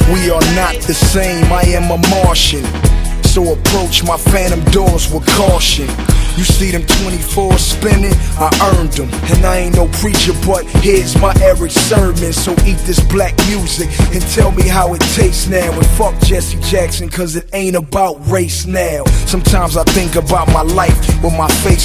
We are not the same, I am a Martian. So approach my phantom doors with caution. You see them 24 spinning, I earned them. And I ain't no preacher, but here's my Eric sermon. So eat this black music and tell me how it tastes now. And fuck Jesse Jackson, cause it ain't about race now. Sometimes I think about my life with my face